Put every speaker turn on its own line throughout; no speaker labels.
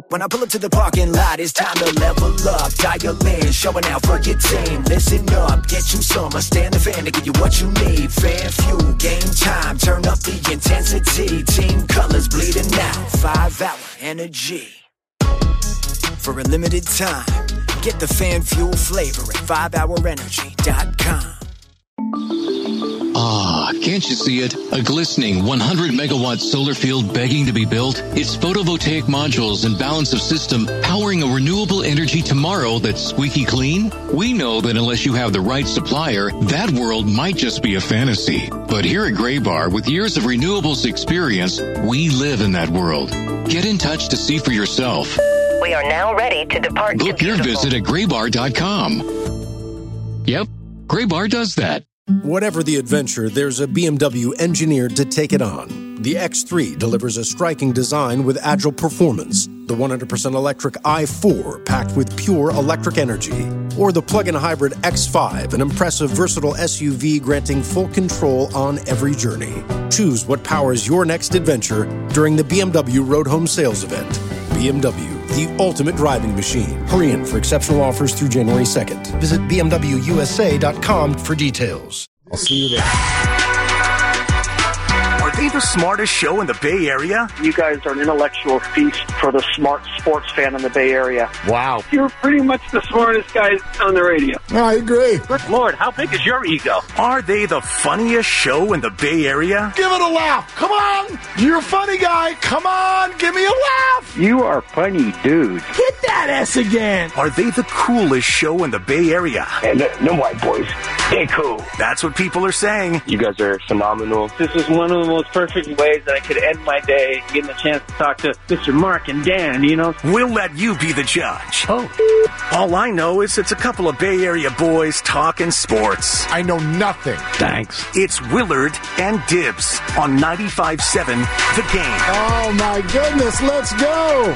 When I pull up to the parking lot, it's time to level up. Dial in, showing out for your team. Listen up, get you some. Stand the fan to give you what you need. Fan fuel, game time, turn up the intensity. Team colors bleeding out, 5-hour energy. For a limited time, get the fan fuel flavor at 5hourenergy.com.
Ah, can't you see it? A glistening 100-megawatt solar field begging to be built? Its photovoltaic modules and balance of system powering a renewable energy tomorrow that's squeaky clean? We know that unless you have the right supplier, that world might just be a fantasy. But here at Graybar, with years of renewables experience, we live in that world. Get in touch to see for yourself.
We are now ready to depart.
Book your visit at graybar.com. Yep, Graybar does that.
Whatever the adventure, there's a BMW engineered to take it on. The X3 delivers a striking design with agile performance. The 100% electric i4 packed with pure electric energy. Or the plug-in hybrid X5, an impressive versatile SUV granting full control on every journey. Choose what powers your next adventure during the BMW Road Home Sales Event. BMW, the ultimate driving machine. Hurry in for exceptional offers through January 2nd. Visit BMWUSA.com for details.
I'll see you there.
Are they the smartest show in the Bay Area?
You guys are an intellectual feast for the smart sports fan in the Bay Area.
Wow.
You're pretty much the smartest guys on the radio.
I agree.
Good Lord, how big is your ego? Are they the funniest show in the Bay Area?
Give it a laugh. Come on. You're a funny guy. Come on. Give me a laugh.
You are funny, dude.
Hit that S again.
Are they the coolest show in the Bay Area?
And no white boys. They cool.
That's what people are saying.
You guys are phenomenal. This is one of the most perfect ways that I could end my day, getting a chance to talk to Mr. Mark and Dan, you know?
We'll let you be the judge.
Oh.
All I know is it's a couple of Bay Area boys talking sports.
I know nothing.
Thanks.
It's Willard and Dibs on 95.7 The Game.
Oh, my goodness. Let's go.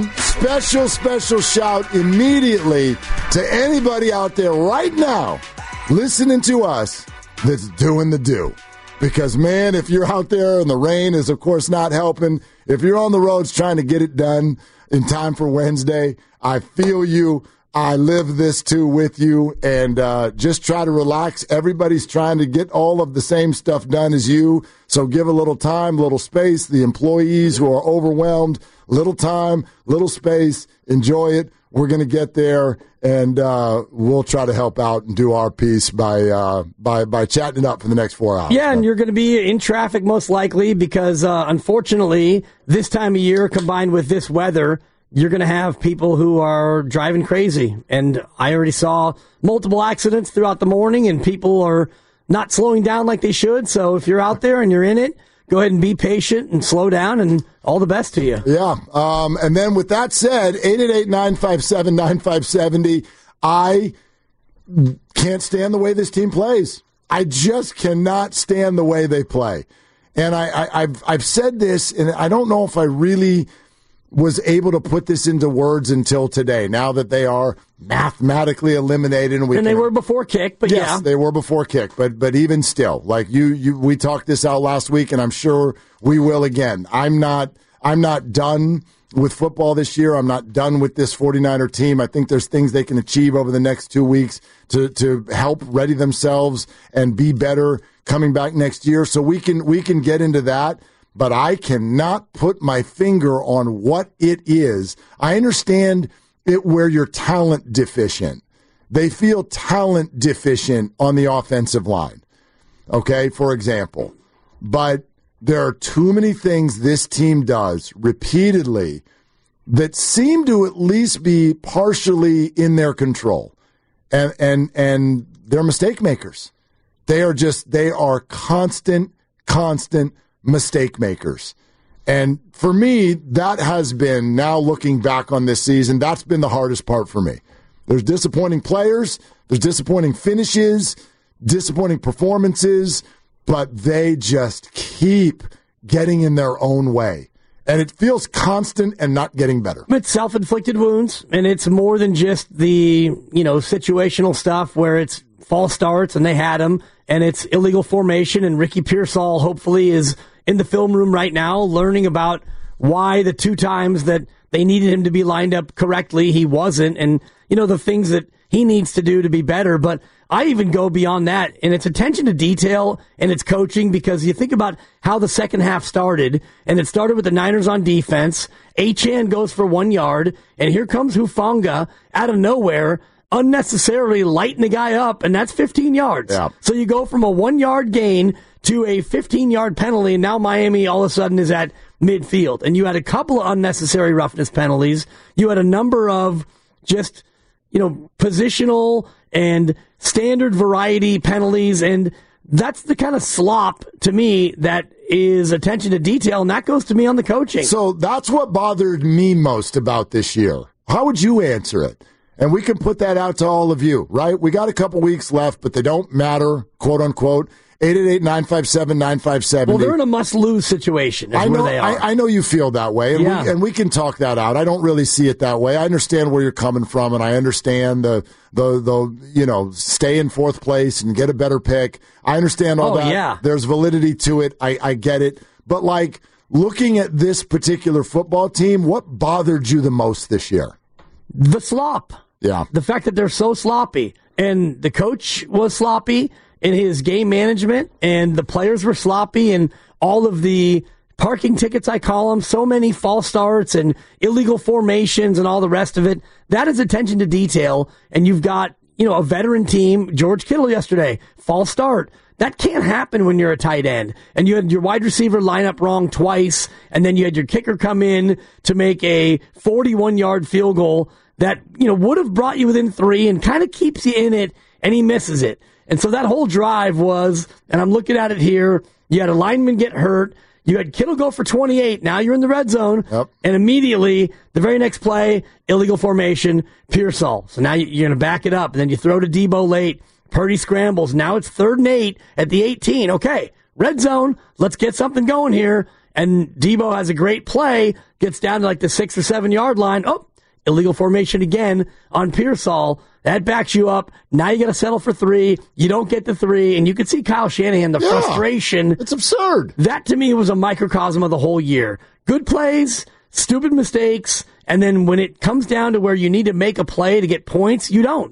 Special shout immediately to anybody out there right now listening to us that's doing the do. Because, man, if you're out there and the rain is, of course, not helping, if you're on the roads trying to get it done in time for Wednesday, I feel you. I live this, too, with you. And just try to relax. Everybody's trying to get all of the same stuff done as you. So give a little time, little space. The employees who are overwhelmed, little time, little space. Enjoy it. We're going to get there, and we'll try to help out and do our piece by chatting it up for the next 4 hours.
Yeah, and you're going to be in traffic most likely because, unfortunately, this time of year combined with this weather, you're going to have people who are driving crazy. And I already saw multiple accidents throughout the morning, and people are not slowing down like they should. So if you're out there and you're in it, go ahead and be patient and slow down, and all the best to you.
Yeah. And then with that said, 888-957-9570, I can't stand the way this team plays. I just cannot stand the way they play. And I've said this, and I don't know if I really was able to put this into words until today, now that they are mathematically eliminated. And
they were before kick, but
yes,
yeah.
They were before kick, but even still, like we talked this out last week, and I'm sure we will again. I'm not done with football this year. I'm not done with this 49er team. I think there's things they can achieve over the next 2 weeks to help ready themselves and be better coming back next year. So we can get into that. But I cannot put my finger on what it is. I understand it where you're talent deficient. They feel talent deficient on the offensive line, okay, for example. But there are too many things this team does repeatedly that seem to at least be partially in their control. And they're mistake makers. They are constant mistake makers. And for me, that has been, now looking back on this season, that's been the hardest part for me. There's disappointing players, there's disappointing finishes, disappointing performances, but they just keep getting in their own way. And it feels constant and not getting better.
It's self-inflicted wounds, and it's more than just the, situational stuff where it's false starts and they had them, and it's illegal formation, and Ricky Pearsall hopefully is in the film room right now learning about why the 2 times that they needed him to be lined up correctly. He wasn't. And, the things that he needs to do to be better. But I even go beyond that, and it's attention to detail and it's coaching, because you think about how the second half started, and it started with the Niners on defense. Achane goes for 1 yard, and here comes Hufanga out of nowhere, unnecessarily lighting the guy up, and that's 15 yards.
Yeah.
So you go from a 1 yard gain to a 15-yard penalty, and now Miami all of a sudden is at midfield. And you had a couple of unnecessary roughness penalties. You had a number of just, positional and standard variety penalties, and that's the kind of slop, to me, that is attention to detail, and that goes to me on the coaching.
So that's what bothered me most about this year. How would you answer it? And we can put that out to all of you, right? We got a couple weeks left, but they don't matter, quote unquote. 888-957-9570.
Well, they're in a must-lose situation.
I know,
where they are.
I know you feel that way, and we can talk that out. I don't really see it that way. I understand where you're coming from, and I understand the stay in fourth place and get a better pick. I understand all that.
Yeah.
There's validity to it. I get it. But, looking at this particular football team, what bothered you the most this year?
The slop.
Yeah.
The fact that they're so sloppy. And the coach was sloppy in his game management, and the players were sloppy, and all of the parking tickets, I call them, so many false starts and illegal formations and all the rest of it. That is attention to detail, and you've got, a veteran team. George Kittle yesterday, false start. That can't happen when you're a tight end. And you had your wide receiver line up wrong twice, and then you had your kicker come in to make a 41-yard field goal that, would have brought you within 3 and kind of keeps you in it, and he misses it. And so that whole drive was, and I'm looking at it here, you had a lineman get hurt, you had Kittle go for 28, now you're in the red zone, and immediately, the very next play, illegal formation, Pearsall. So now you're going to back it up, and then you throw to Debo late, Purdy scrambles, now it's 3rd and 8 at the 18. Okay, red zone, let's get something going here, and Debo has a great play, gets down to the 6 or 7 yard line, illegal formation again on Pearsall. That backs you up. Now you got to settle for 3. You don't get the 3. And you could see Kyle Shanahan, the frustration.
It's absurd.
That, to me, was a microcosm of the whole year. Good plays, stupid mistakes, and then when it comes down to where you need to make a play to get points, you don't.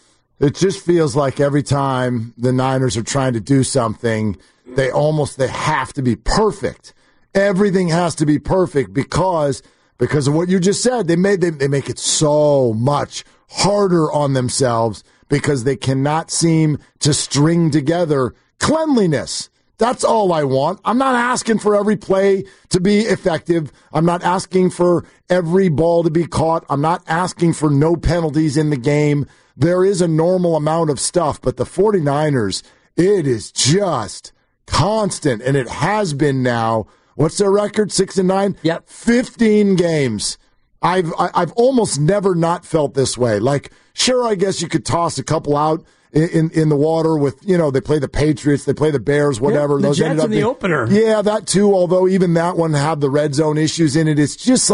It just feels like every time the Niners are trying to do something, they have to be perfect. Everything has to be perfect because of what you just said. They make it so much harder on themselves because they cannot seem to string together cleanliness. That's all I want. I'm not asking for every play to be effective. I'm not asking for every ball to be caught. I'm not asking for no penalties in the game. There is a normal amount of stuff, but the 49ers, it is just constant, and it has been now. What's their record? 6-9?
Yep.
15 games. I've almost never not felt this way. Sure, I guess you could toss a couple out in the water with, they play the Patriots, they play the Bears, whatever.
Yeah, the
Those
Jets in the opener.
Yeah, that too, although even that one had the red zone issues in it. It's just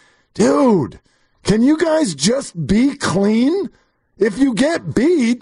dude, can you guys just be clean? If you get beat,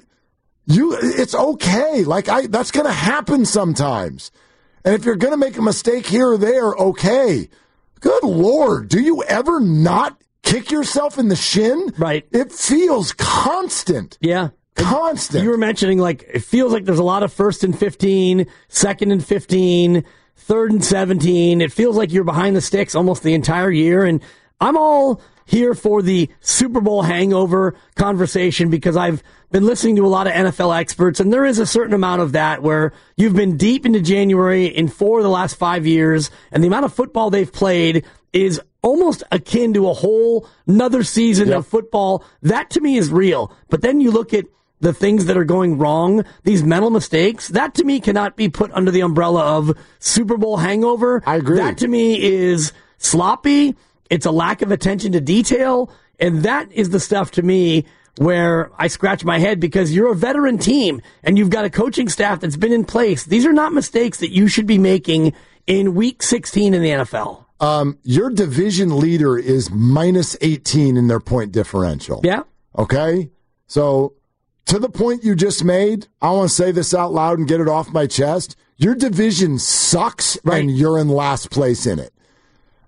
it's okay. That's going to happen sometimes. And if you're going to make a mistake here or there, okay. Good Lord, do you ever not kick yourself in the shin?
Right.
It feels constant.
Yeah.
Constant.
You were mentioning, it feels like there's a lot of 1st and 15, 2nd and 15, 3rd and 17. It feels like you're behind the sticks almost the entire year. And I'm all here for the Super Bowl hangover conversation because I've been listening to a lot of NFL experts, and there is a certain amount of that where you've been deep into January in 4 of the last 5 years, and the amount of football they've played is almost akin to a whole another season of football. That, to me, is real. But then you look at the things that are going wrong, these mental mistakes, that, to me, cannot be put under the umbrella of Super Bowl hangover.
I agree.
That, to me, is sloppy. It's a lack of attention to detail, and that is the stuff to me where I scratch my head because you're a veteran team and you've got a coaching staff that's been in place. These are not mistakes that you should be making in Week 16 in the NFL.
Your division leader is minus 18 in their point differential.
Yeah.
Okay? So, to the point you just made, I want to say this out loud and get it off my chest. Your division sucks, and you're in last place in it.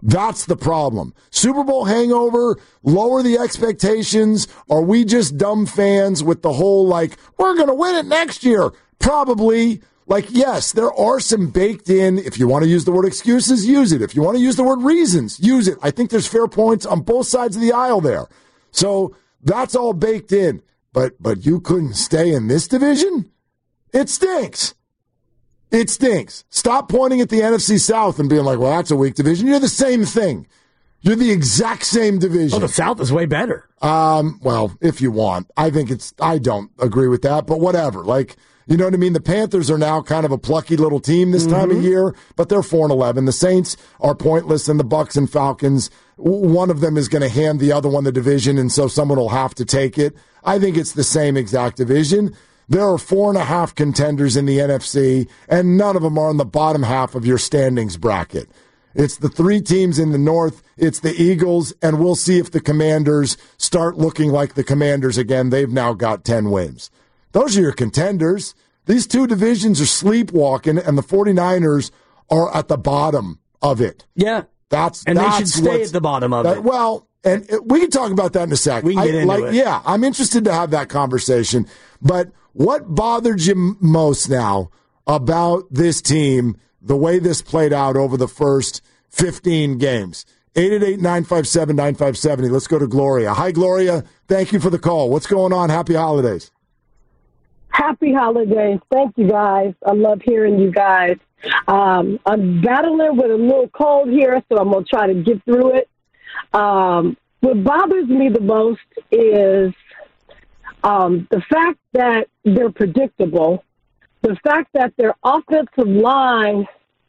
That's the problem. Super Bowl hangover, lower the expectations. Are we just dumb fans with the whole, like, we're going to win it next year? Probably. Like, yes, there are some baked in. If you want to use the word excuses, use it. If you want to use the word reasons, use it. I think there's fair points on both sides of the aisle there. So that's all baked in. But you couldn't stay in this division? It stinks. It stinks. Stop pointing at the NFC South and being like, well, that's a weak division. You're the same thing. You're the exact same division.
Oh, the South is way better.
Well, if you want. I don't agree with that, but whatever. Like, you know what I mean? The Panthers are now kind of a plucky little team this time of year, but they're 4-11. The Saints are pointless, and the Bucs and Falcons, one of them is going to hand the other one the division, and so someone will have to take it. I think it's the same exact division. There are 4.5 contenders in the NFC, and none of them are in the bottom half of your standings bracket. It's the 3 teams in the North. It's the Eagles, and we'll see if the Commanders start looking like the Commanders again. They've now got 10 wins. Those are your contenders. These 2 divisions are sleepwalking, and the 49ers are at the bottom of it.
Yeah. They should stay at the bottom of it.
Well, and we can talk about that in a second.
We can get into it.
Yeah, I'm interested to have that conversation. But what bothered you most now about this team, the way this played out over the first 15 games? 888-957-9570. Let's go to Gloria. Hi, Gloria. Thank you for the call. What's going on? Happy holidays.
Happy holidays. Thank you, guys. I love hearing you guys. I'm battling with a little cold here, so I'm going to try to get through it. What bothers me the most is the fact that they're predictable, the fact that their offensive line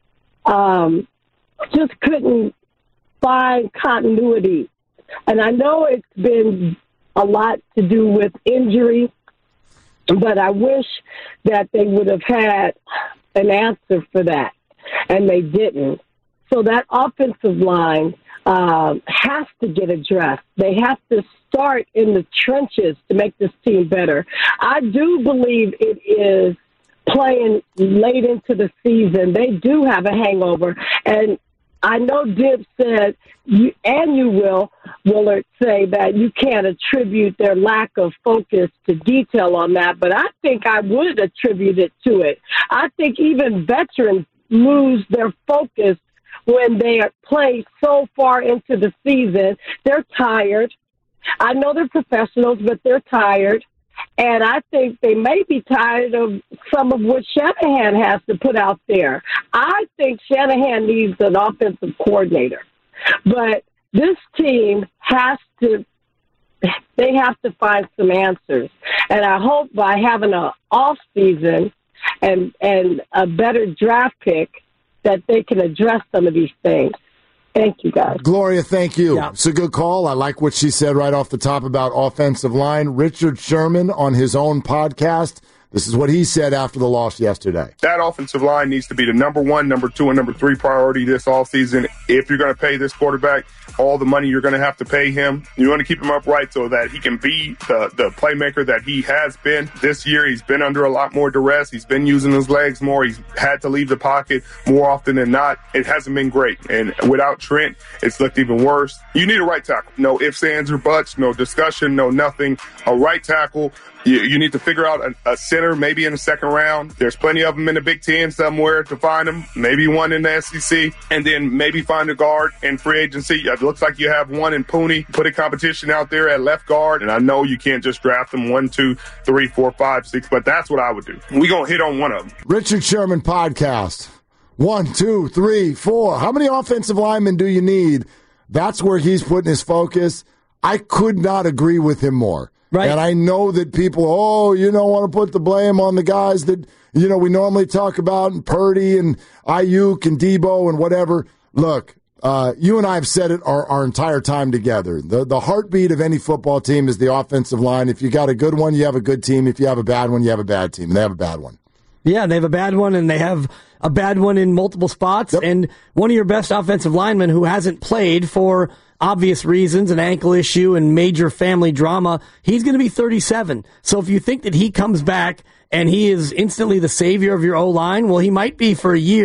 just couldn't find continuity. And I know it's been a lot to do with injury, but I wish that they would have had an answer for that, and they didn't. So that offensive line has to get addressed. They have to start in the trenches to make this team better. I do believe it is playing late into the season. They do have a hangover, and I know Dib said, and you will, Willard, say that you can't attribute their lack of focus to detail on that, but I think I would attribute it to it. I think even veterans lose their focus when they play so far into the season. They're tired. I know they're professionals, but they're tired. And I think they may be tired of some of what Shanahan has to put out there. I think Shanahan needs an offensive coordinator. But this team have to find some answers. And I hope by having an off season and a better draft pick that they can address some of these things. Thank you, guys.
Gloria, thank you.
Yeah.
It's a good call. I like what she said right off the top about offensive line. Richard Sherman on his own podcast, this is what he said after the loss yesterday.
That offensive line needs to be the number 1, number 2, and number 3 priority this offseason. If you're going to pay this quarterback all the money you're going to have to pay him, you want to keep him upright so that he can be the playmaker that he has been. This year, he's been under a lot more duress. He's been using his legs more. He's had to leave the pocket more often than not. It hasn't been great. And without Trent, it's looked even worse. You need a right tackle. No ifs, ands, or buts. No discussion. No nothing. A right tackle. You need to figure out a center maybe in the second round. There's plenty of them in the Big Ten somewhere to find them. Maybe one in the SEC. And then maybe find a guard in free agency. It looks like you have one in Pooney. Put a competition out there at left guard. And I know you can't just draft them 1, 2, 3, 4, 5, 6. But that's what I would do. We're going to hit on one of them.
Richard Sherman podcast. 1, 2, 3, 4. How many offensive linemen do you need? That's where he's putting his focus. I could not agree with him more. Right. And I know that people, you don't want to put the blame on the guys that, we normally talk about, and Purdy and Ayuk and Debo and whatever. Look, you and I have said it our entire time together. The heartbeat of any football team is the offensive line. If you got a good one, you have a good team. If you have a bad one, you have a bad team. And they have a bad one.
Yeah, they have a bad one, and they have a bad one in multiple spots. Yep. And one of your best offensive linemen who hasn't played for obvious reasons, an ankle issue and major family drama, he's going to be 37. So if you think that he comes back and he is instantly the savior of your O-line, well, he might be for a year,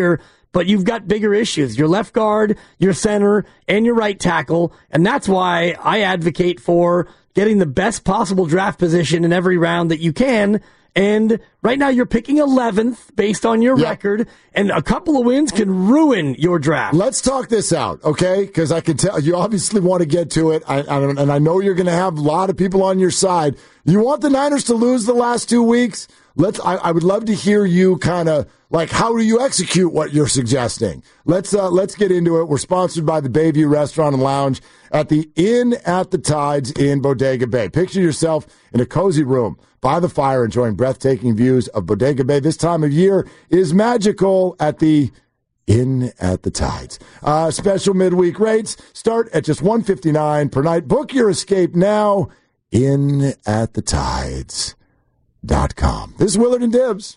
but you've got bigger issues. Your left guard, your center, and your right tackle, and that's why I advocate for getting the best possible draft position in every round that you can. And right now you're picking 11th based on your record, and a couple of wins can ruin your draft.
Let's talk this out, okay? Because I can tell you obviously want to get to it, and I know you're going to have a lot of people on your side. You want the Niners to lose the last 2 weeks? I would love to hear you kind of like, how do you execute what you're suggesting? Let's get into it. We're sponsored by the Bayview Restaurant and Lounge at the Inn at the Tides in Bodega Bay. Picture yourself in a cozy room by the fire, enjoying breathtaking views of Bodega Bay. This time of year is magical at the Inn at the Tides. Special midweek rates start at just $159 per night. Book your escape now. InAtTheTides.com. This is Willard and Dibs.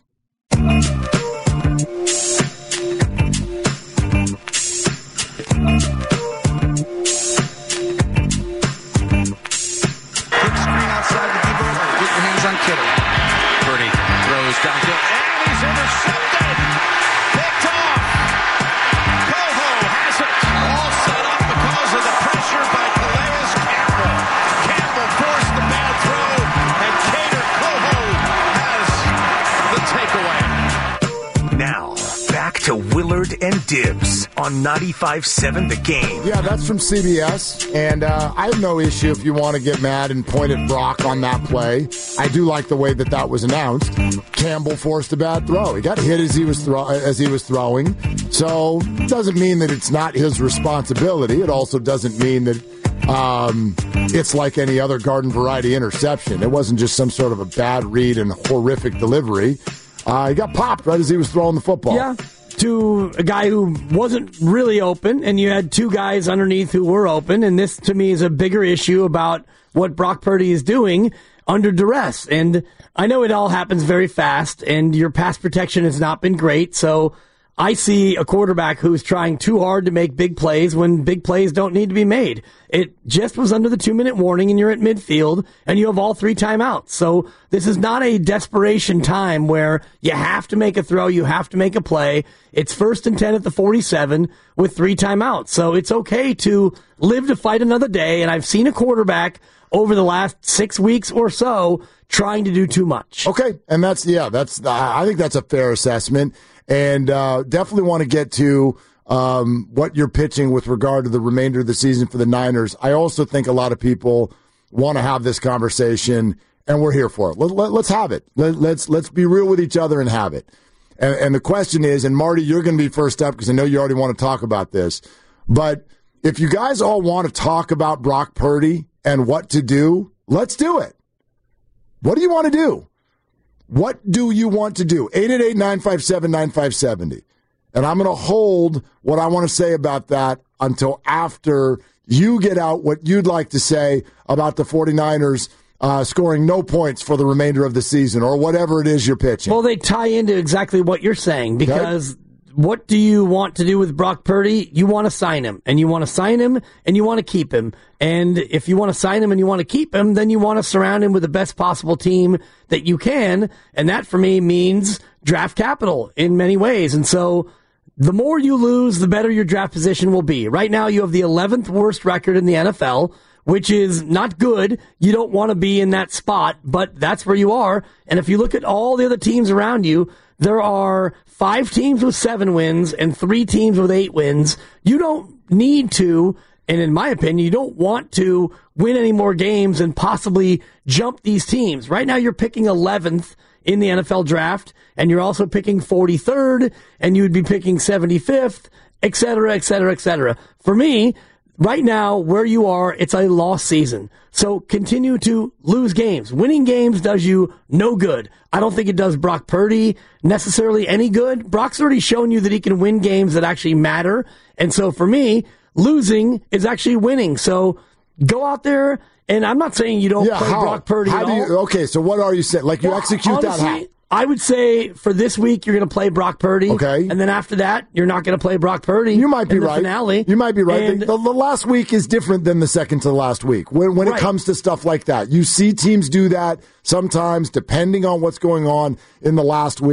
To Willard and Dibs on 95.7 The Game.
Yeah, that's from CBS, and I have no issue if you want to get mad and point at Brock on that play. I do like the way that was announced. Campbell forced a bad throw. He got hit as he was throwing, so it doesn't mean that it's not his responsibility. It also doesn't mean that it's like any other garden variety interception. It wasn't just some sort of a bad read and horrific delivery. He got popped right as he was throwing the football.
Yeah. To a guy who wasn't really open, and you had two guys underneath who were open, and this, to me, is a bigger issue about what Brock Purdy is doing under duress. And I know it all happens very fast, and your pass protection has not been great, so I see a quarterback who's trying too hard to make big plays when big plays don't need to be made. It just was under the 2-minute warning, and you're at midfield, and you have all 3 timeouts. So this is not a desperation time where you have to make a throw, you have to make a play. It's 1st and 10 at the 47 with 3 timeouts. So it's okay to live to fight another day, and I've seen a quarterback over the last 6 weeks or so trying to do too much.
Okay, and I think that's a fair assessment. And definitely want to get to what you're pitching with regard to the remainder of the season for the Niners. I also think a lot of people want to have this conversation, and we're here for it. Let's have it. Let's be real with each other and have it. And the question is, and Marty, you're going to be first up because I know you already want to talk about this, but if you guys all want to talk about Brock Purdy and what to do, let's do it. What do you want to do? What do you want to do? 888-957-9570. And I'm going to hold what I want to say about that until after you get out what you'd like to say about the 49ers scoring no points for the remainder of the season or whatever it is you're pitching.
Well, they tie into exactly what you're saying because what do you want to do with Brock Purdy? You want to sign him, and you want to sign him, and you want to keep him. And if you want to sign him and you want to keep him, then you want to surround him with the best possible team that you can. And that, for me, means draft capital in many ways. And so the more you lose, the better your draft position will be. Right now, you have the 11th worst record in the NFL, which is not good. You don't want to be in that spot, but that's where you are. And if you look at all the other teams around you, there are 5 teams with 7 wins and 3 teams with 8 wins. You don't need to, and in my opinion, you don't want to win any more games and possibly jump these teams. Right now, you're picking 11th in the NFL draft, and you're also picking 43rd, and you'd be picking 75th, et cetera, et cetera, et cetera. For me, right now, where you are, it's a lost season. So continue to lose games. Winning games does you no good. I don't think it does Brock Purdy necessarily any good. Brock's already shown you that he can win games that actually matter. And so for me, losing is actually winning. So go out there, and I'm not saying you don't play Brock Purdy at all.
Okay, so what are you saying? Like, you execute
honestly,
that how?
I would say for this week, you're going to play Brock Purdy.
Okay.
And then after that, you're not going to play Brock Purdy.
You might be right.
Finale.
You might be right.
And
the last week is different than the second to the last week. When it comes to stuff like that, you see teams do that sometimes, depending on what's going on in the last week.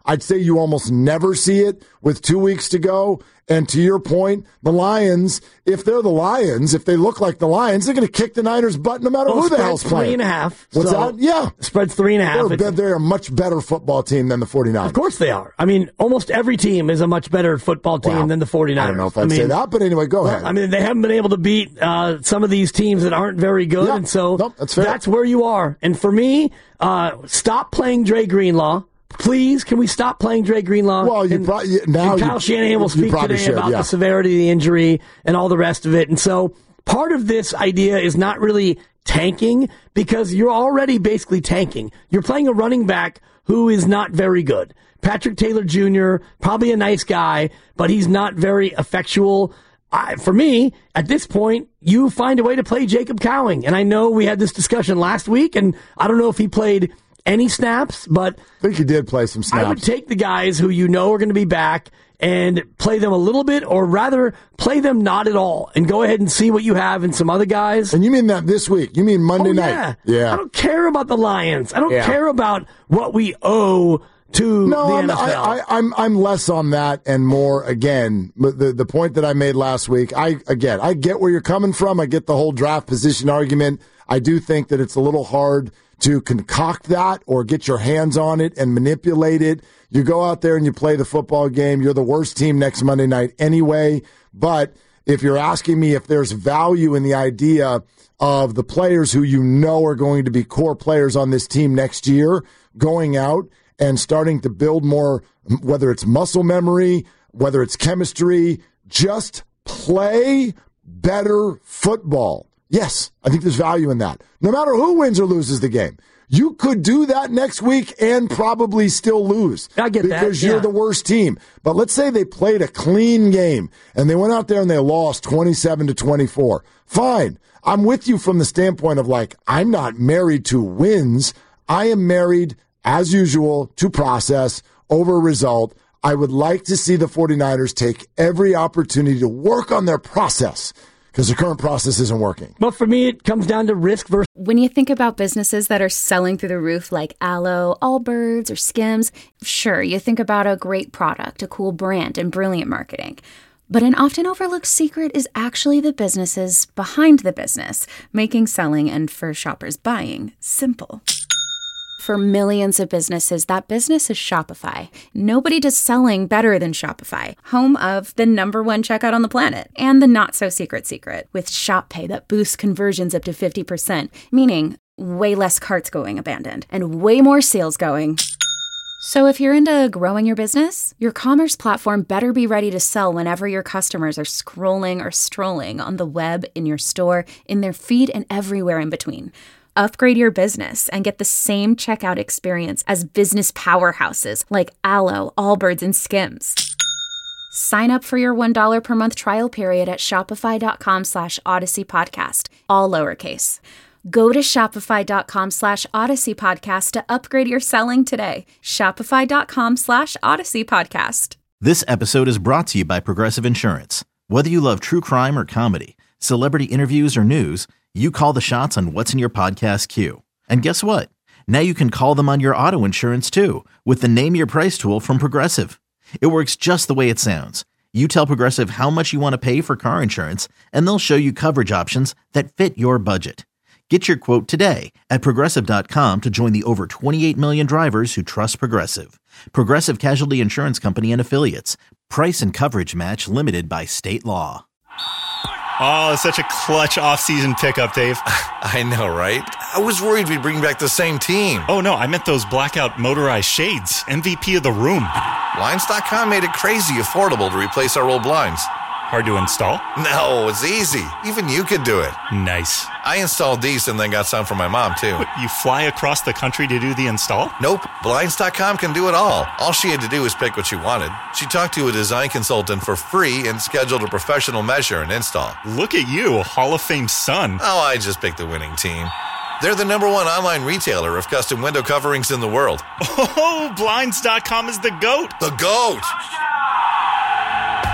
I'd say you almost never see it with 2 weeks to go. And to your point, the Lions, if they're the Lions, if they look like the Lions, they're going to kick the Niners' butt no matter who the hell's playing.
3.5.
What's that? Yeah.
Spread's 3.5.
They're a much better football team than the 49ers.
Of course they are. I mean, almost every team is a much better football team than the 49ers.
I don't know if I'd say that, but anyway, go ahead.
I mean, they haven't been able to beat some of these teams that aren't very good, and so that's where you are. And for me, stop playing Dre Greenlaw. Please, can we stop playing Dre Greenlaw?
Well,
Kyle Shanahan will speak today about the severity of the injury and all the rest of it. And so part of this idea is not really tanking, because you're already basically tanking. You're playing a running back who is not very good. Patrick Taylor Jr., probably a nice guy, but he's not very effectual. For me, at this point, you find a way to play Jacob Cowing. And I know we had this discussion last week, and I don't know if he played any snaps, but
I think he did play some snaps.
I would take the guys who you know are going to be back and play them a little bit, or rather play them not at all, and go ahead and see what you have in some other guys.
And you mean that this week? You mean Monday night? Yeah.
I don't care about the Lions. I don't care about what we owe to the NFL.
I'm less on that and more, again, the point that I made last week. I get where you're coming from. I get the whole draft position argument. I do think that it's a little hard to concoct that or get your hands on it and manipulate it. You go out there and you play the football game. You're the worst team next Monday night anyway. But if you're asking me if there's value in the idea of the players who you know are going to be core players on this team next year, going out and starting to build more, whether it's muscle memory, whether it's chemistry, just play better football. Yes, I think there's value in that. No matter who wins or loses the game. You could do that next week and probably still lose.
I get that.
Because you're the worst team. But let's say they played a clean game and they went out there and they lost 27-24. Fine. I'm with you from the standpoint of, like, I'm not married to wins. I am married, as usual, to process over result. I would like to see the 49ers take every opportunity to work on their process, because the current process isn't working.
Well, for me, it comes down to risk versus...
When you think about businesses that are selling through the roof like Aloe, Allbirds, or Skims, sure, you think about a great product, a cool brand, and brilliant marketing. But an often overlooked secret is actually the businesses behind the business, making selling and, for shoppers, buying simple. For millions of businesses, that business is Shopify. Nobody does selling better than Shopify, home of the #1 checkout on the planet, and the not-so-secret secret, with Shop Pay that boosts conversions up to 50%, meaning way less carts going abandoned, and way more sales going. So if you're into growing your business, your commerce platform better be ready to sell whenever your customers are scrolling or strolling on the web, in your store, in their feed, and everywhere in between. Upgrade your business and get the same checkout experience as business powerhouses like Aloe, Allbirds, and Skims. Sign up for your $1 per month trial period at shopify.com/Odyssey Podcast, all lowercase. Go to shopify.com/Odyssey Podcast to upgrade your selling today. Shopify.com/Odyssey Podcast.
This episode is brought to you by Progressive Insurance. Whether you love true crime or comedy, celebrity interviews or news, you call the shots on what's in your podcast queue. And guess what? Now you can call them on your auto insurance too, with the Name Your Price tool from Progressive. It works just the way it sounds. You tell Progressive how much you want to pay for car insurance, and they'll show you coverage options that fit your budget. Get your quote today at Progressive.com to join the over 28 million drivers who trust Progressive. Progressive Casualty Insurance Company and Affiliates. Price and coverage match limited by state law.
Oh, it's such a clutch off-season pickup, Dave.
I know, right? I was worried we'd bring back the same team.
Oh, no, I meant those blackout motorized shades. MVP of the room.
Blinds.com made it crazy affordable to replace our old blinds.
Hard to install?
No, it's easy. Even you could do it.
Nice.
I installed these and then got some for my mom, too.
What, you fly across the country to do the install?
Nope. Blinds.com can do it all. All she had to do was pick what she wanted. She talked to a design consultant for free and scheduled a professional measure and install.
Look at you, a Hall of Fame son.
Oh, I just picked the winning team. They're the #1 online retailer of custom window coverings in the world.
Oh, Blinds.com is the GOAT.
The GOAT!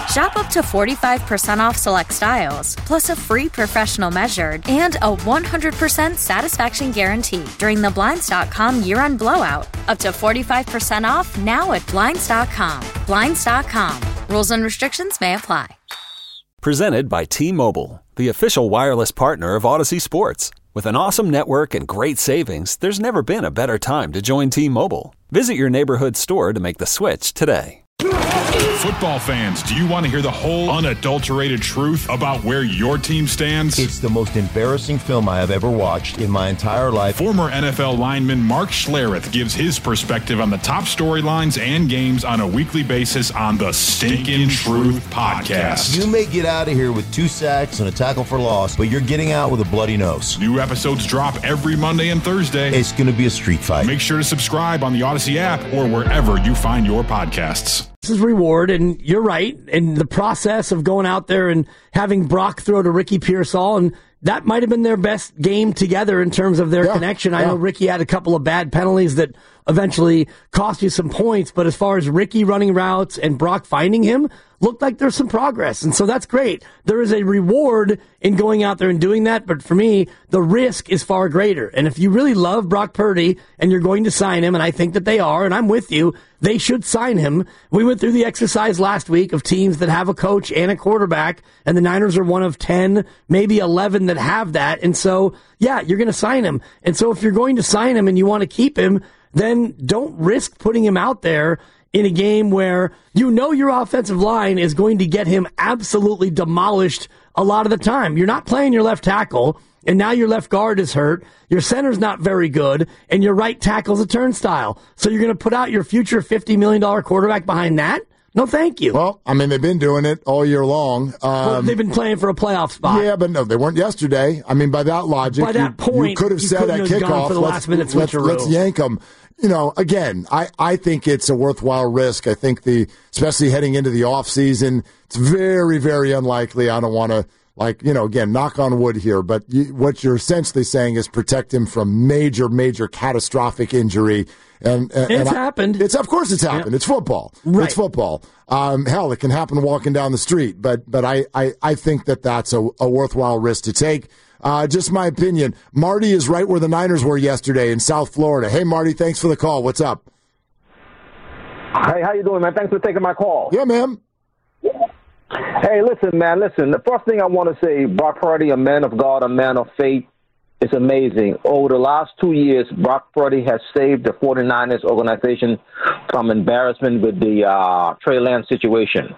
Shop up to 45% off select styles, plus a free professional measured and a 100% satisfaction guarantee during the Blinds.com year-end blowout. Up to 45% off now at Blinds.com. Blinds.com. Rules and restrictions may apply.
Presented by T-Mobile, the official wireless partner of Odyssey Sports. With an awesome network and great savings, there's never been a better time to join T-Mobile. Visit your neighborhood store to make the switch today.
Football fans, do you want to hear the whole unadulterated truth about where your team stands?
It's the most embarrassing film I have ever watched in my entire life.
Former NFL lineman Mark Schlereth gives his perspective on the top storylines and games on a weekly basis on the Stinkin' Truth Podcast.
You may get out of here with 2 sacks and a tackle for loss, but you're getting out with a bloody nose.
New episodes drop every Monday and Thursday.
It's going to be a street fight.
Make sure to subscribe on the Odyssey app or wherever you find your podcasts.
This is reward, and you're right. In the process of going out there and having Brock throw to Ricky Pearsall, and that might have been their best game together in terms of their connection. I know Ricky had a couple of bad penalties that eventually cost you some points, but as far as Ricky running routes and Brock finding him, looked like there's some progress. And so that's great. There is a reward in going out there and doing that, but for me, the risk is far greater. And if you really love Brock Purdy and you're going to sign him, and I think that they are, and I'm with you, they should sign him. We went through the exercise last week of teams that have a coach and a quarterback, and the Niners are one of 10, maybe 11 that have that. And so, yeah, you're going to sign him. And so if you're going to sign him and you want to keep him, then don't risk putting him out there in a game where you know your offensive line is going to get him absolutely demolished a lot of the time. You're not playing your left tackle, and now your left guard is hurt, your center's not very good, and your right tackle's a turnstile. So you're going to put out your future $50 million quarterback behind that? No, thank you.
Well, I mean, they've been doing it all year long.
Well, they've been playing for a playoff spot.
Yeah, but no, they weren't yesterday. I mean, by that logic,
by that point,
you could have said at kickoff, let's yank them. You know, again, I think it's a worthwhile risk. I think especially heading into the offseason, it's very, very unlikely. I don't want to, again, knock on wood here, but what you're essentially saying is protect him from major, major catastrophic injury. And
it's happened.
Of course it's happened. Yeah. It's football.
Right.
It's football. Hell, it can happen walking down the street, but I think that's a worthwhile risk to take. Just my opinion. Marty is right where the Niners were yesterday in South Florida. Hey, Marty, thanks for the call. What's up?
Hey, how you doing, man? Thanks for taking my call.
Yeah, man.
Hey, listen, man, The first thing I want to say, Brock Purdy, a man of God, a man of faith, is amazing. Over the last 2 years, Brock Purdy has saved the 49ers organization from embarrassment with the Trey Lance situation.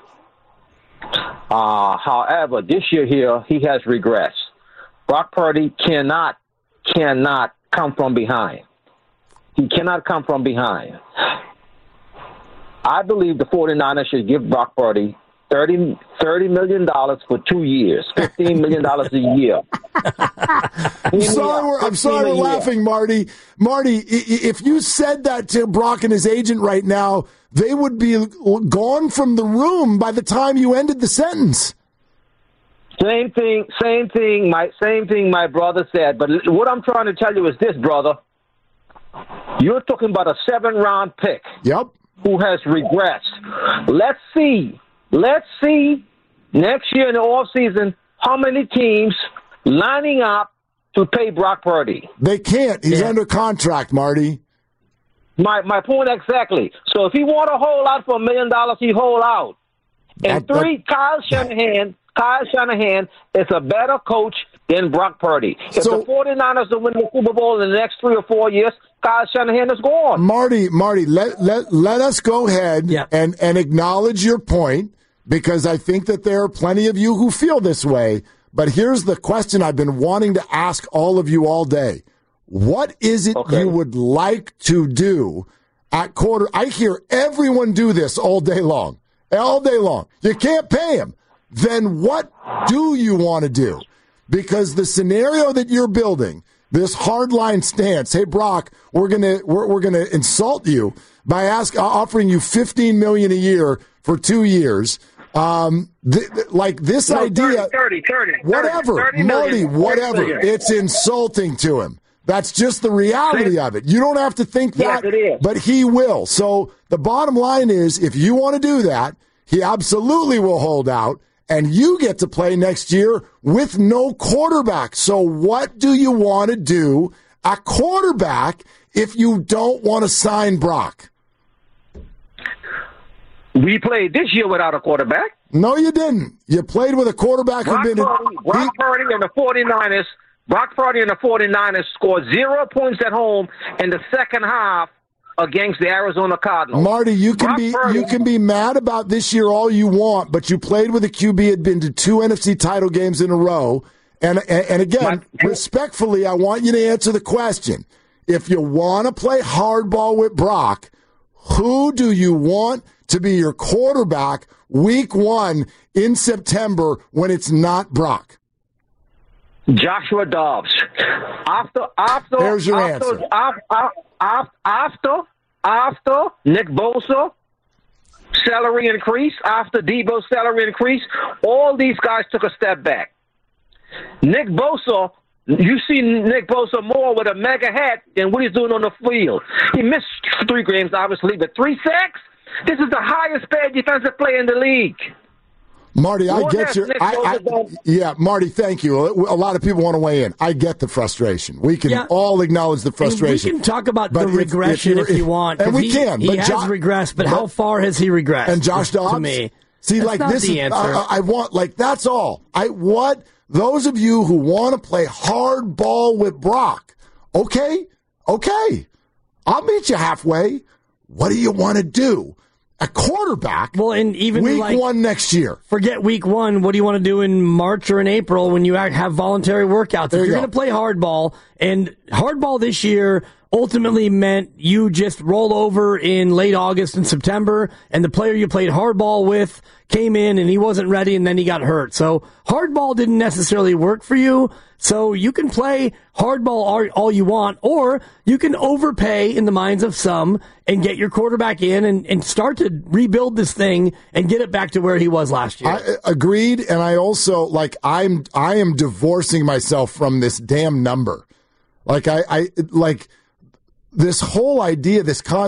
However, this year here, he has regressed. Brock Purdy cannot come from behind. He cannot come from behind. I believe the 49ers should give Brock Purdy $30 million for 2 years, $15 million a year.
I'm sorry we're laughing, Marty. Marty, if you said that to Brock and his agent right now, they would be gone from the room by the time you ended the sentence.
Same thing my brother said. But what I'm trying to tell you is this, brother. You're talking about a 7th-round pick.
Yep.
Who has regressed. Let's see next year in the offseason how many teams lining up to pay Brock Purdy.
They can't. He's under contract, Marty.
My point exactly. So if he want to hold out for $1 million, he hold out. And Kyle Shanahan is a better coach than Brock Purdy. If the 49ers will win the Super Bowl in the next 3 or 4 years, Kyle Shanahan is gone.
Marty, let us go ahead and acknowledge your point, because I think that there are plenty of you who feel this way. But here's the question I've been wanting to ask all of you all day. What is it you would like to do at quarter? I hear everyone do this all day long. All day long. You can't pay him. Then what do you want to do? Because the scenario that you're building, this hardline stance, hey Brock, we're gonna insult you by offering you $15 million a year for 2 years. This idea,
30,
whatever,
30
Marty,
million,
whatever. It's insulting to him. That's just the reality of it. You don't have to think that,
yes, it is.
But he will. So the bottom line is, if you want to do that, He absolutely will hold out, and you get to play next year with no quarterback. So what do you want to do at quarterback if you don't want to sign Brock?
We played this year without a quarterback.
No, you didn't. You played with a quarterback
Brock Purdy and the 49ers. Brock Purdy and the 49ers scored 0 points at home in the second half against the Arizona Cardinals.
Marty, you can be mad about this year all you want, but you played with a QB, had been to 2 NFC title games in a row. And again, respectfully, I want you to answer the question. If you want to play hardball with Brock, who do you want to be your quarterback week 1 in September when it's not Brock?
Joshua Dobbs.
There's your answer.
After Nick Bosa salary increase, after Debo's salary increase, all these guys took a step back. Nick Bosa, you see Nick Bosa more with a mega hat than what he's doing on the field. He missed 3 games, obviously, but 3 sacks? This is the highest paid defensive player in the league.
Marty, I get your. Yeah, Marty, thank you. A lot of people want to weigh in. I get the frustration. We can all acknowledge the frustration.
And we can talk about the regression if you want.
And we can.
He has regressed, but how far has he regressed?
And Josh Dobbs?
To me.
See,
that's
like
not
this
the
is,
answer.
I want, like, that's all. I want those of you who want to play hard ball with Brock. Okay. I'll meet you halfway. What do you want to do? A quarterback,
well, and even
week 1 next year.
Forget week 1. What do you want to do in March or in April when you have voluntary workouts? If you're going to play hardball, and hardball this year ultimately meant you just roll over in late August and September, and the player you played hardball with came in and he wasn't ready and then he got hurt. So hardball didn't necessarily work for you. So you can play hardball all you want, or you can overpay in the minds of some and get your quarterback in and start to rebuild this thing and get it back to where he was last year.
Agreed, and I also, I am divorcing myself from this damn number. This whole idea,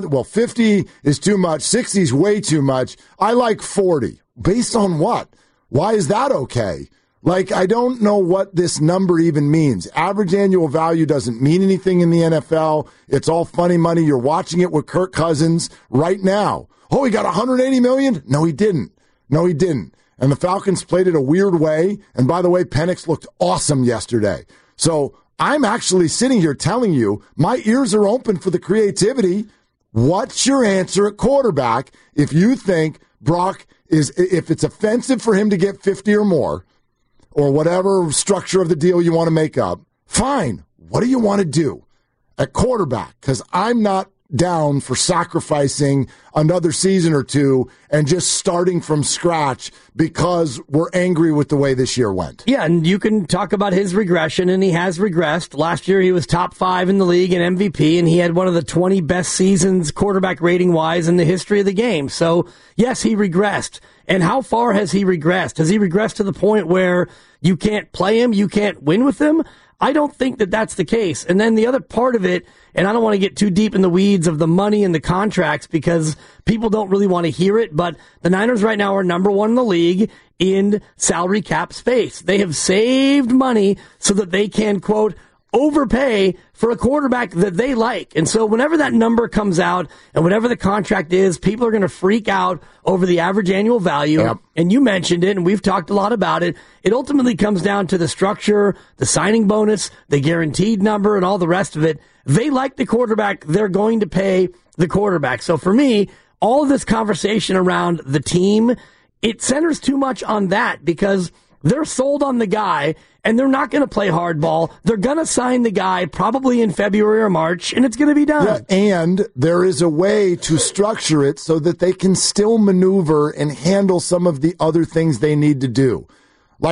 50 is too much, 60 is way too much. I like 40. Based on what? Why is that okay? I don't know what this number even means. Average annual value doesn't mean anything in the NFL. It's all funny money. You're watching it with Kirk Cousins right now. Oh, he got $180 million? No, he didn't. And the Falcons played it a weird way. And by the way, Penix looked awesome yesterday. So I'm actually sitting here telling you my ears are open for the creativity. What's your answer at quarterback if you think Brock if it's offensive for him to get 50 or more, or whatever structure of the deal you want to make up, fine. What do you want to do at quarterback? Because I'm not down for sacrificing another season or two and just starting from scratch because we're angry with the way this year went.
Yeah, and you can talk about his regression, and he has regressed. Last year he was top 5 in the league in MVP, and he had one of the 20 best seasons quarterback rating-wise in the history of the game. So, yes, he regressed. And how far has he regressed? Has he regressed to the point where you can't play him, you can't win with him? I don't think that that's the case. And then the other part of it, and I don't want to get too deep in the weeds of the money and the contracts because people don't really want to hear it, but the Niners right now are number 1 in the league in salary cap space. They have saved money so that they can, quote, overpay for a quarterback that they like. And so whenever that number comes out and whatever the contract is, people are going to freak out over the average annual value. Yep. And you mentioned it, and we've talked a lot about it. It ultimately comes down to the structure, the signing bonus, the guaranteed number, and all the rest of it. They like the quarterback. They're going to pay the quarterback. So for me, all of this conversation around the team, it centers too much on that because they're sold on the guy, and they're not going to play hardball. They're going to sign the guy probably in February or March, and it's going to be done.
Yeah, and there is a way to structure it so that they can still maneuver and handle some of the other things they need to do. The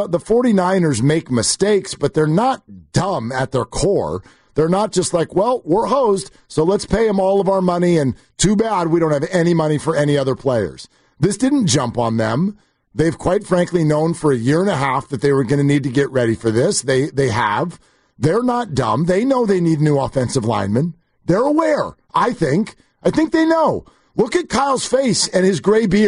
49ers make mistakes, but they're not dumb at their core. They're not just like, well, we're hosed, so let's pay them all of our money, and too bad we don't have any money for any other players. This didn't jump on them. They've quite frankly known for a year and a half that they were going to need to get ready for this. They have. They're not dumb. They know they need new offensive linemen. They're aware, I think. I think they know. Look at Kyle's face and his gray beard.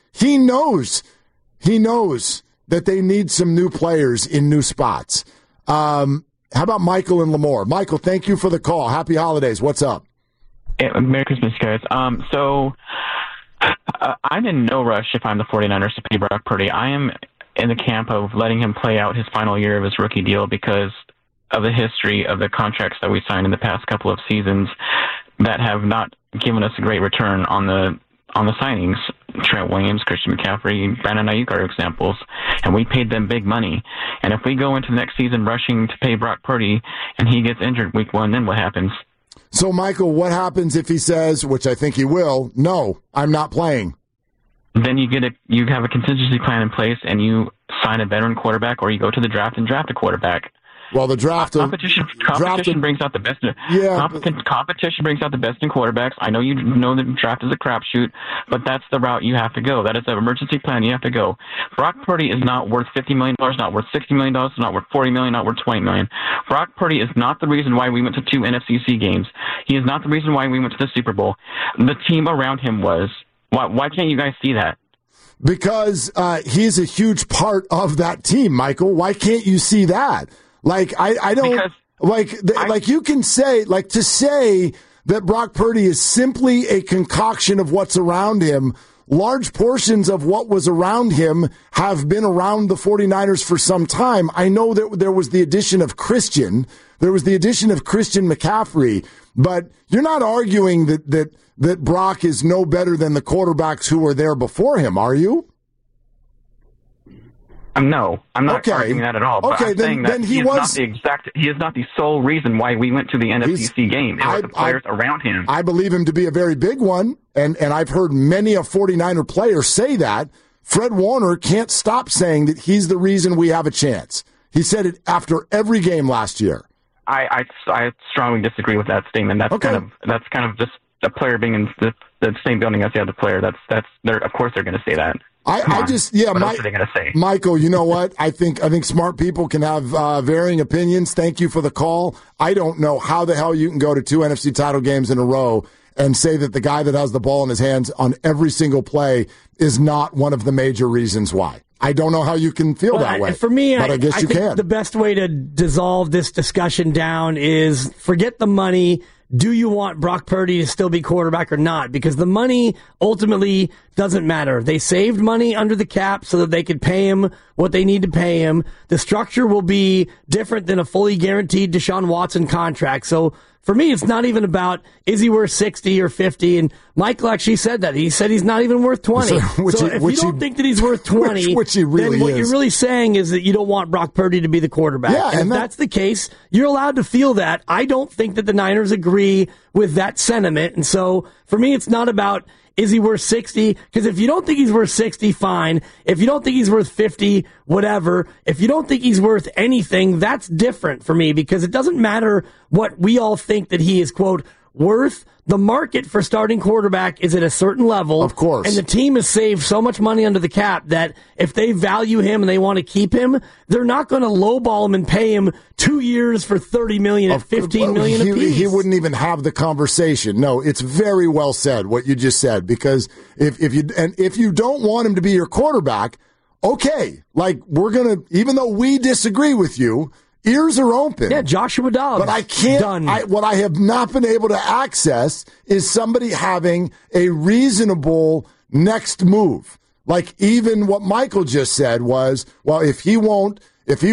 He knows that they need some new players in new spots. How about Michael and Lemoore? Michael, thank you for the call. Happy holidays. What's up?
Merry Christmas, guys. So I'm in no rush if I'm the 49ers to pay Brock Purdy. I am in the camp of letting him play out his final year of his rookie deal because of the history of the contracts that we signed in the past couple of seasons that have not given us a great return on the signings. Trent Williams, Christian McCaffrey, Brandon Ayuk are examples, and we paid them big money. And if we go into next season rushing to pay Brock Purdy and he gets injured week 1, then what happens?
So, Michael, what happens if he says, which I think he will, no, I'm not playing?
Then you have a contingency plan in place and you sign a veteran quarterback, or you go to the draft and draft a quarterback.
Well, the
competition brings out the best. Competition brings out the best in quarterbacks. I know you know the draft is a crapshoot, but that's the route you have to go. That is an emergency plan you have to go. Brock Purdy is not worth $50 million, not worth $60 million, not worth $40 million, not worth $20 million. Brock Purdy is not the reason why we went to 2 NFCC games. He is not the reason why we went to the Super Bowl. The team around him was. Why can't you guys see that?
Because he's a huge part of that team, Michael. Why can't you see that? Like, I don't, like you can say, like, to say that Brock Purdy is simply a concoction of what's around him. Large portions of what was around him have been around the 49ers for some time. I know that there was the addition of Christian McCaffrey, but you're not arguing that Brock is no better than the quarterbacks who were there before him, are you?
No, I'm not arguing that at all. But I'm saying that he is not the sole reason why we went to the NFCC game. It was the players around him.
I believe him to be a very big one, and I've heard many a 49er player say that. Fred Warner can't stop saying that he's the reason we have a chance. He said it after every game last year.
I strongly disagree with that statement. That's kind of just a player being in the same building as the other player. Of course they're going to say that. What else are they going to say?
Michael, you know what? I think smart people can have varying opinions. Thank you for the call. I don't know how the hell you can go to 2 NFC title games in a row and say that the guy that has the ball in his hands on every single play is not one of the major reasons why. I don't know how you can feel that way.
For me,
but I guess you
think
can.
The best way to dissolve this discussion down is forget the money. Do you want Brock Purdy to still be quarterback or not? Because the money ultimately doesn't matter. They saved money under the cap so that they could pay him what they need to pay him. The structure will be different than a fully guaranteed Deshaun Watson contract. So for me, it's not even about is he worth 60 or 50. And Michael actually said that. He said he's not even worth 20. So if you don't think that he's worth 20,
which he really
then what you're really saying is that you don't want Brock Purdy to be the quarterback.
Yeah,
and if that's the case, you're allowed to feel that. I don't think that the Niners agree with that sentiment. And so for me, it's not about is he worth 60? Because if you don't think he's worth 60, fine. If you don't think he's worth 50, whatever. If you don't think he's worth anything, that's different for me because it doesn't matter what we all think that he is, quote, worth. The market for starting quarterback is at a certain level.
Of course.
And the team has saved so much money under the cap that if they value him and they want to keep him, they're not going to lowball him and pay him 2 years for $30 million and $15 million apiece.
He wouldn't even have the conversation. No, it's very well said what you just said, because if you don't want him to be your quarterback, okay, like we're going to, even though we disagree with you, ears are open.
Yeah, Joshua Dobbs.
But I can't. What I have not been able to access is somebody having a reasonable next move. Like even what Michael just said was, well, if he won't,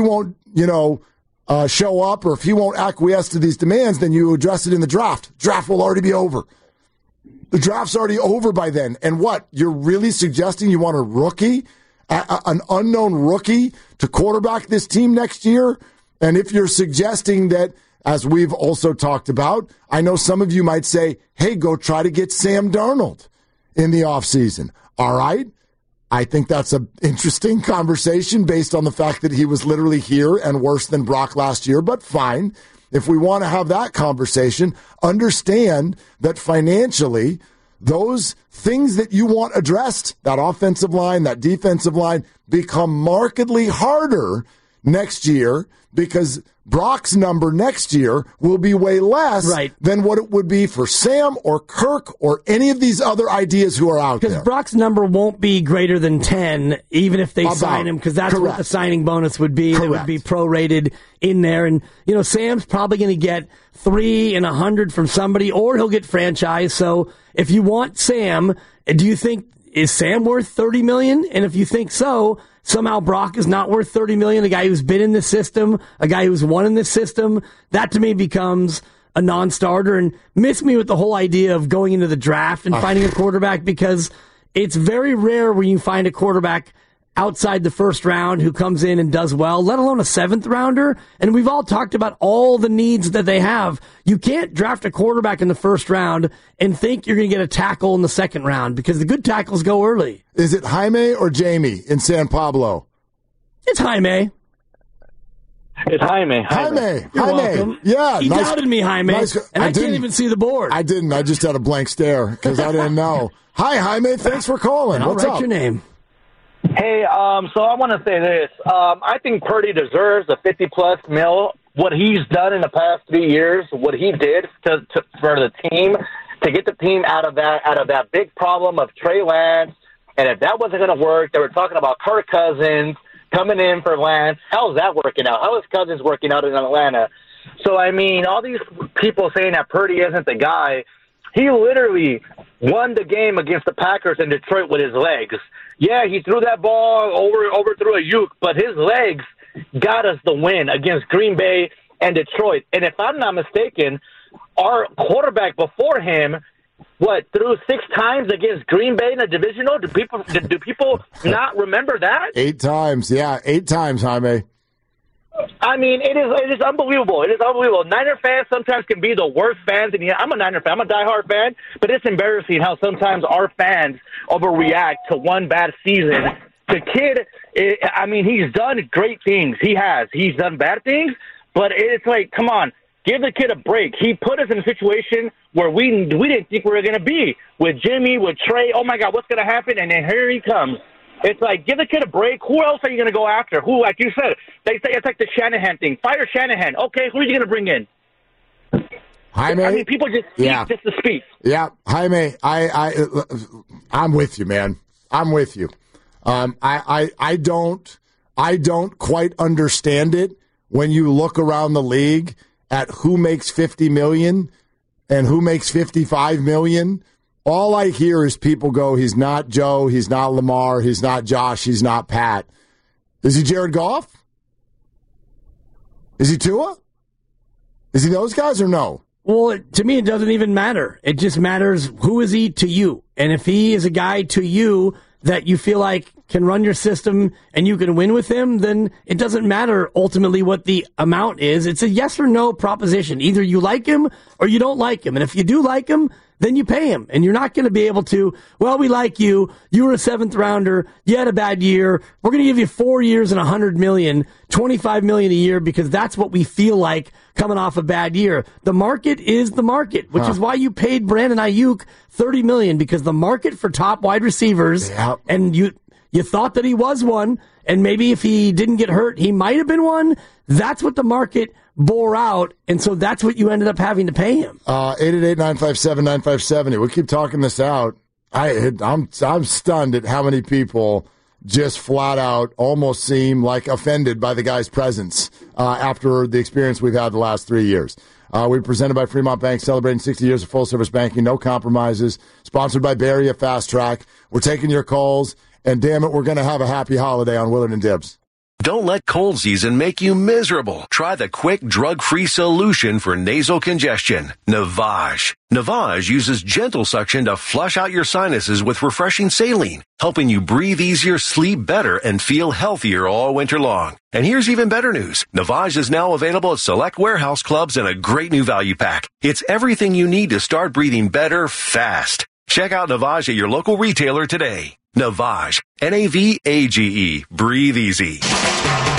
show up, or if he won't acquiesce to these demands, then you address it in the draft. Draft will already be over. The draft's already over by then. And what? You're really suggesting you want a rookie, an unknown rookie, to quarterback this team next year? And if you're suggesting that, as we've also talked about, I know some of you might say, hey, go try to get Sam Darnold in the offseason. All right. I think that's an interesting conversation based on the fact that he was literally here and worse than Brock last year, but fine. If we want to have that conversation, understand that financially, those things that you want addressed, that offensive line, that defensive line, become markedly harder next year because Brock's number next year will be way less than what it would be for Sam or Kirk or any of these other ideas who are out there.
Because Brock's number won't be greater than 10, even if they sign him, because that's what the signing bonus would be. It would be prorated in there. And, Sam's probably going to get 3 and 100 from somebody, or he'll get franchise. So if you want Sam, do you think, is Sam worth $30 million? And if you think so, somehow Brock is not worth $30 million, a guy who's been in this system, a guy who's won in this system, that to me becomes a non-starter. And miss me with the whole idea of going into the draft and finding a quarterback, because it's very rare when you find a quarterback outside the first round who comes in and does well, let alone a 7th rounder. And we've all talked about all the needs that they have. You can't draft a quarterback in the first round and think you're going to get a tackle in the 2nd round, because the good tackles go early.
Is it Jaime or Jamie in San Pablo?
It's Jaime.
It's Jaime.
You're welcome.
Yeah.
He doubted me, Jaime, and I can't even see the board.
I didn't. I just had a blank stare because I didn't know. Hi, Jaime. Thanks for calling.
I'll
What's
write
up?
your name.
Hey, so I want to say this. I think Purdy deserves a 50-plus mil. What he's done in the past 3 years, what he did for the team, to get the team out of that big problem of Trey Lance, and if that wasn't going to work, they were talking about Kirk Cousins coming in for Lance. How's that working out? How is Cousins working out in Atlanta? So, I mean, all these people saying that Purdy isn't the guy, he literally won the game against the Packers in Detroit with his legs. Yeah, he threw that ball overthrew Ayuk, but his legs got us the win against Green Bay and Detroit. And if I'm not mistaken, our quarterback before him, threw 6 times against Green Bay in a divisional? Do people not remember that?
8 times, yeah, 8 times, Jaime.
I mean, it is unbelievable. It is unbelievable. Niner fans sometimes can be the worst fans. And I'm a Niner fan. I'm a diehard fan. But it's embarrassing how sometimes our fans overreact to one bad season. The kid, he's done great things. He has. He's done bad things. But it's like, come on, give the kid a break. He put us in a situation where we didn't think we were going to be. With Jimmy, with Trey, oh, my God, what's going to happen? And then here he comes. It's like, give the kid a break. Who else are you going to go after? Who, like you said, they say it's like the Shanahan thing. Fire Shanahan. Okay, who are you going to bring in?
Jaime,
I mean, people just speak just to speak.
Yeah, Jaime, I'm with you, man. I'm with you. I don't quite understand it when you look around the league at who makes $50 million and who makes $55 million. All I hear is people go, he's not Joe, he's not Lamar, he's not Josh, he's not Pat. Is he Jared Goff? Is he Tua? Is he those guys or no?
Well, to me, it doesn't even matter. It just matters who is he to you. And if he is a guy to you that you feel like can run your system and you can win with him, then it doesn't matter ultimately what the amount is. It's a yes or no proposition. Either you like him or you don't like him. And if you do like him, then you pay him. And you're not going to be able to, well, we like you. You were a 7th rounder. You had a bad year. We're going to give you 4 years and $100 million, $25 million a year, because that's what we feel like coming off a bad year. The market is the market, which is why you paid Brandon Ayuk $30 million, because the market for top wide receivers, and you thought that he was one, and maybe if he didn't get hurt, he might have been one. That's what the market bore out, and so that's what you ended up having to pay him.
888-957-9570. We keep talking this out. I'm stunned at how many people just flat out almost seem like offended by the guy's presence after the experience we've had the last 3 years. We're presented by Fremont Bank, celebrating 60 years of full-service banking, no compromises. Sponsored by Barry at Fast Track. We're taking your calls, and damn it, we're going to have a happy holiday on Willard and Dibs.
Don't let cold season make you miserable. Try the quick, drug-free solution for nasal congestion, Navage. Navage uses gentle suction to flush out your sinuses with refreshing saline, helping you breathe easier, sleep better, and feel healthier all winter long. And here's even better news. Navage is now available at select warehouse clubs in a great new value pack. It's everything you need to start breathing better fast. Check out Navage at your local retailer today. Navage, Navage, breathe easy.
I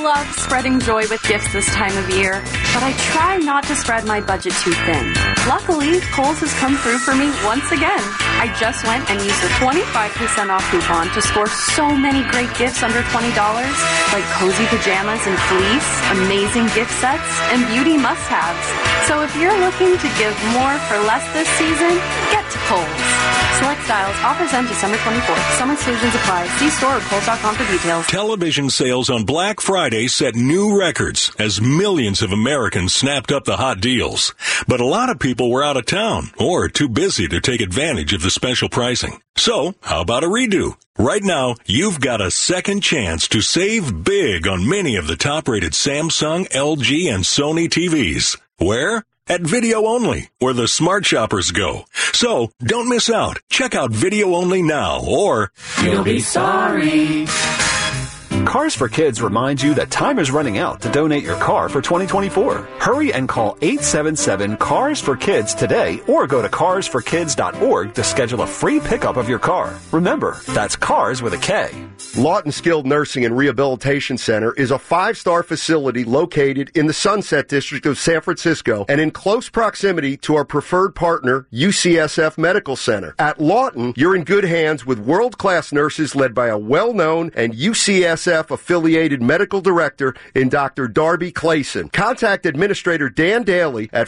love spreading joy with gifts this time of year, but I try not to spread my budget too thin. Luckily, Kohl's has come through for me once again. I just went and used a 25% off coupon to score so many great gifts under $20, like cozy pajamas and fleece, amazing gift sets, and beauty must-haves. So if you're looking to give more for less this season, get to Kohl's. Select styles. Offers end December 24th. Some exclusions apply. See store or Kohl's.com for details.
Television sales on Black Friday set new records as millions of Americans snapped up the hot deals. But a lot of people were out of town or too busy to take advantage of the special pricing. So, how about a redo? Right now, you've got a second chance to save big on many of the top-rated Samsung, LG, and Sony TVs. Where? At Video Only, where the smart shoppers go. So, don't miss out. Check out Video Only now, or
you'll be sorry.
Cars for Kids reminds you that time is running out to donate your car for 2024. Hurry and call 877-CARS-FOR-KIDS today or go to carsforkids.org to schedule a free pickup of your car. Remember, that's cars with a K.
Lawton Skilled Nursing and Rehabilitation Center is a 5-star facility located in the Sunset District of San Francisco and in close proximity to our preferred partner, UCSF Medical Center. At Lawton, you're in good hands with world-class nurses led by a well-known and UCSF-affiliated medical director in Dr. Darby Clayson. Contact Administrator Dan Daly at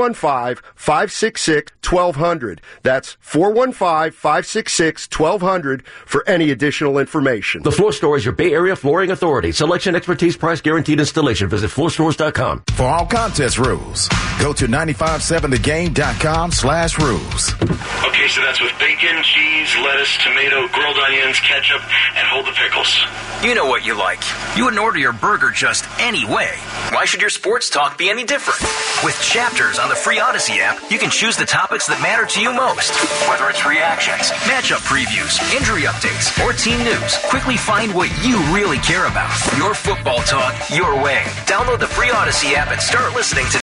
415-566-1200. That's 415-566-1200 for any additional information.
The Floor Store is your Bay Area flooring authority. Selection, expertise, price, guaranteed installation. Visit floorstores.com.
For all contest rules, go to 957thegame.com/rules.
Okay, so that's with bacon, cheese, lettuce, tomato, grilled onions, ketchup, and hold the pickles.
You know what you like. You wouldn't order your burger just any way. Why should your sports talk be any different? With Chapters on the free Odyssey app, you can choose the topics that matter to you most. Whether it's reactions, matchup previews, injury updates, or team news, quickly find what you really care about. Your football talk, your way. Download the free Odyssey app and start listening today.